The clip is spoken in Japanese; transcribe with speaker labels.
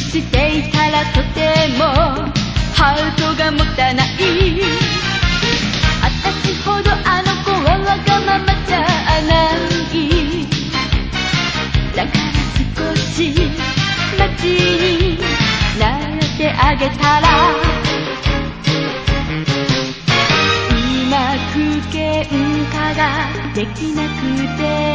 Speaker 1: していたらとてもハートが持たない。私ほどあの子はわがままじゃない。だから少し待ちになってあげたら、うまく喧嘩ができなくて